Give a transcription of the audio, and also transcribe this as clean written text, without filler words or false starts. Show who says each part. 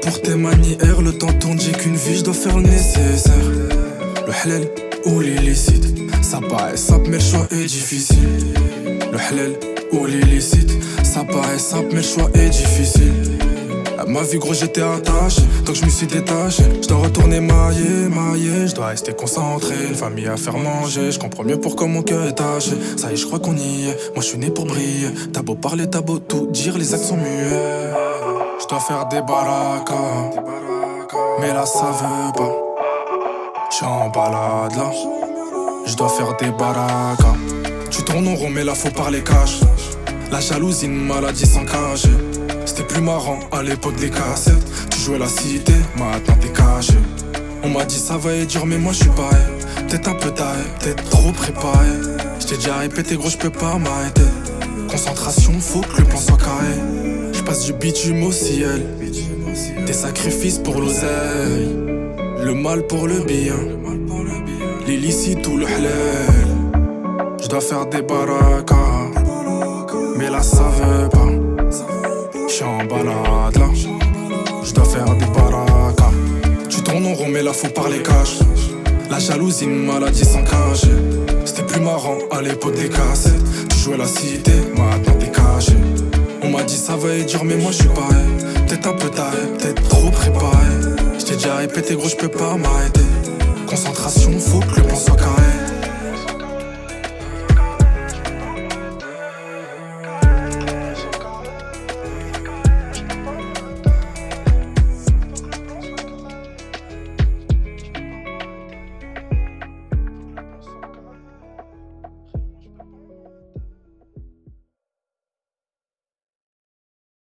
Speaker 1: pour tes manières, le temps tourne, j'ai qu'une vie, je dois faire le nécessaire. Le halal ou l'illicite, ça paraît simple mais le choix est difficile. Le halal ou l'illicite, ça paraît simple mais le choix est difficile. À ma vie gros j'étais attaché, donc je me suis détaché. Je dois retourner mailler, je dois rester concentré. Une famille à faire manger, je comprends mieux pourquoi mon cœur est taché. Ça y est je crois qu'on y est, moi je suis né pour briller. T'as beau parler, t'as beau tout dire, les actes sont muets. Je dois faire des barakas, mais là ça veut pas. J'suis en balade là, je dois faire des barakas. Tu tournes en rond mais là faut parler cash. La jalousie, une maladie sans cacher. C'était plus marrant à l'époque des cassettes. Tu jouais la cité, maintenant t'es caché. On m'a dit ça va être dur mais moi je suis pareil. Peut-être un peu taré, peut-être trop préparé. J't'ai déjà répété gros j'peux pas m'arrêter. Concentration, faut que le plan soit carré. J'passe du bitume au ciel. Des sacrifices pour l'oseille. Le mal pour le bien. L'illicite ou le halal. J'dois faire des barakas, mais là ça veut pas. J'suis en balade là, j'dois faire des barakas. Tu tournes en rond mais là faut parler cash. La jalousie, une maladie sans cacher. C'était plus marrant à l'époque des cassettes. Tu jouais la cité, maintenant t'es caché. On m'a dit ça va être dur mais moi je suis pareil. Peut-être un peu taré, peut-être trop préparé. J't'ai déjà répété gros j'peux pas m'arrêter. Concentration, faut que le plan soit carré.